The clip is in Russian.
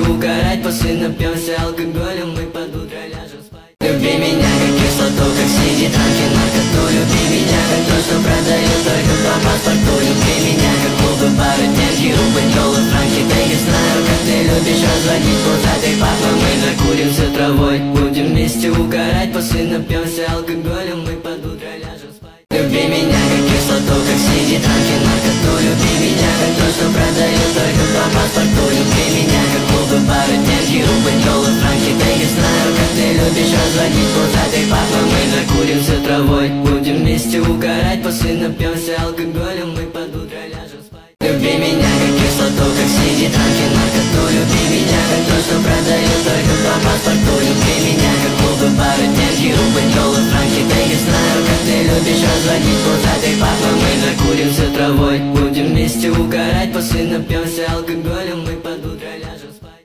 угорать, после напьемся алкоголем, мы под утро ляжем спать. Люби меня как кислоту, как сидит-ранки, наркоту. Люби меня как то, что продают только по паспорту. Люби меня как клубы, бары, деньги, рубль, доллар, франки. Да я знаю, как ты любишь разводить пузатый папа. Мы закуримся травой, будем вместе угорать, после напьемся алкоголем, мы под утро ляжем спать. Люби меня как кислоту, как сидит-ранки, наркоту. Люби меня как то, что продают только по паспорту. Люби меня как клубы, бары, деньги, рубль, доллар, франки. Да я знаю, как ты любишь разводить пузатый папа. Мы закуримся травой, будем вместе угорать, после напьемся алкоголем, мы под утро ляжем спать. Люби меня как кислоту, как сидит-ранки, наркоту. Люби меня как то, что продают только по паспорту. Люби меня как клубы, бары, деньги, рубль, доллар, франки. Да я знаю, как ты любишь разводить пузатый папа. Мы закуримся травой, будем вместе угорать, после напьемся алкоголем.